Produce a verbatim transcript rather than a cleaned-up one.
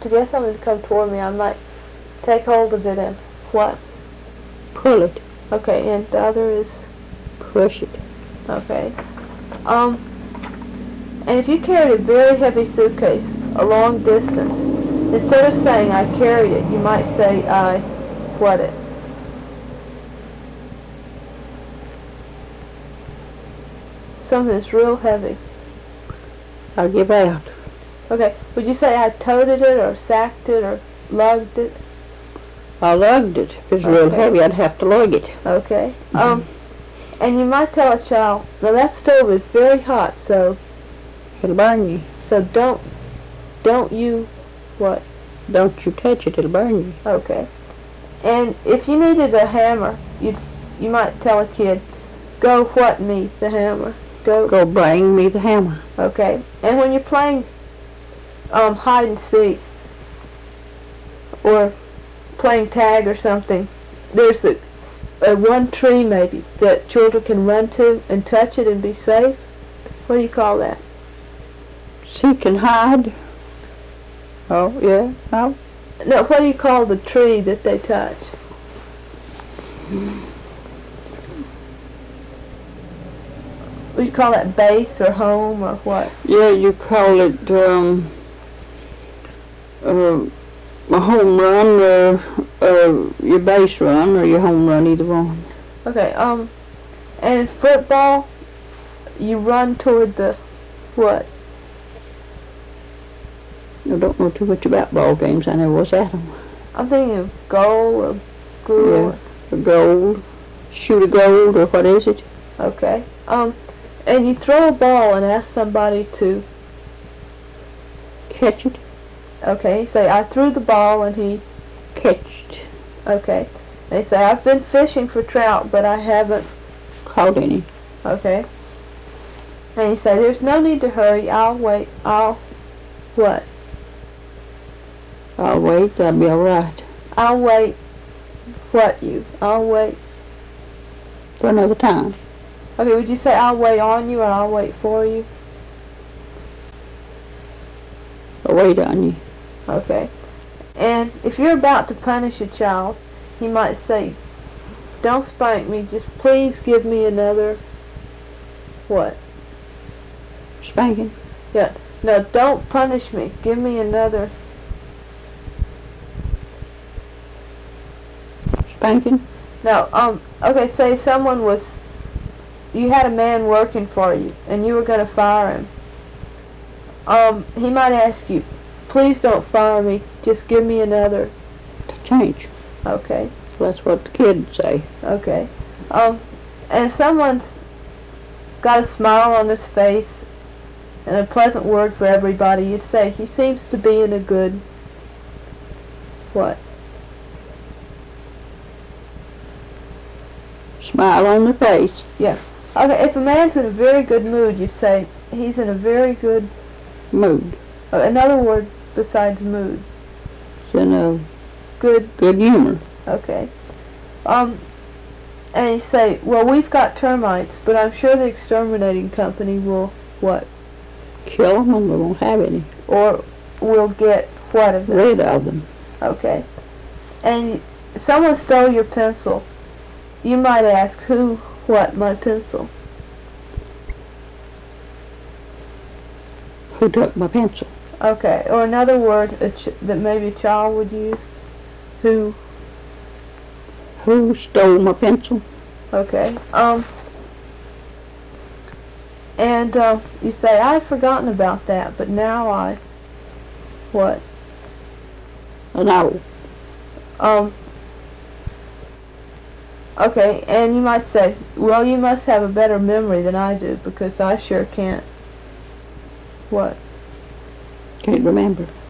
to get something to come toward me, I might take hold of it and what? Pull it. Okay, and the other is? Push it. Okay. Um, and if you carried a very heavy suitcase a long distance, instead of saying I carried it, you might say I what it? Something that's real heavy. I give out. Okay, would you say I toted it or sacked it or lugged it? I lugged it. If it's Okay. real heavy, I'd have to lug it. Okay. Um, and you might tell a child, now that stove is very hot, so It'll burn you. so don't don't you what? Don't you touch it, it'll burn you. Okay. And if you needed a hammer, you'd s- you might tell a kid, go what me the hammer. Go. Go bring me the hammer. Okay. And when you're playing um, hide and seek or playing tag or something, there's a, a one tree maybe that children can run to and touch it and be safe. What do you call that? Seek and hide. Oh, yeah. Oh. No, what do you call the tree that they touch? What do you call that, base or home or what? Yeah, you call it um, uh, a home run or uh, your base run or your home run, either one. Okay, um, and in football, you run toward the what? I don't know too much about ball games. I never was at them. I'm thinking of goal or goal. Yeah, a goal, shoot a goal, or what is it? Okay, um, and you throw a ball and ask somebody to Catch it. Okay, you say, I threw the ball and he Catched. Okay. They say, I've been fishing for trout, but I haven't Caught any. Okay. And you say, there's no need to hurry, I'll wait, I'll what? I'll wait, that'll be alright. I'll wait what you? I'll wait. For another time. Okay, would you say I'll wait on you or I'll wait for you? I'll wait on you. Okay. And if you're about to punish a child, you might say, don't spank me, just please give me another what? Spanking. Yeah. No, don't punish me. Give me another Spanking. No, um, okay, say someone was, you had a man working for you, and you were going to fire him. Um, he might ask you, please don't fire me, just give me another. To change. Okay, That's what the kids say. okay. Um, and if someone's got a smile on his face, and a pleasant word for everybody, you'd say, he seems to be in a good, what? Smile on the face. Yeah. Okay, if a man's in a very good mood, you say, he's in a very good, Mood. uh, another word besides mood. It's in a Good, good humor. okay. Um, and you say, well, we've got termites, but I'm sure the exterminating company will, what? Kill them and we won't have any. Or we'll get what of them? Rid of them. Okay. And someone stole your pencil. You might ask, who, what, my pencil? Who took my pencil? Okay. Or another word a ch- that maybe a child would use. Who? Who stole my pencil? Okay. Um. And uh, you say, I've forgotten about that, but now I, what? An owl. Um. Okay, and you might say, well, you must have a better memory than I do, because I sure can't. What? Can't remember.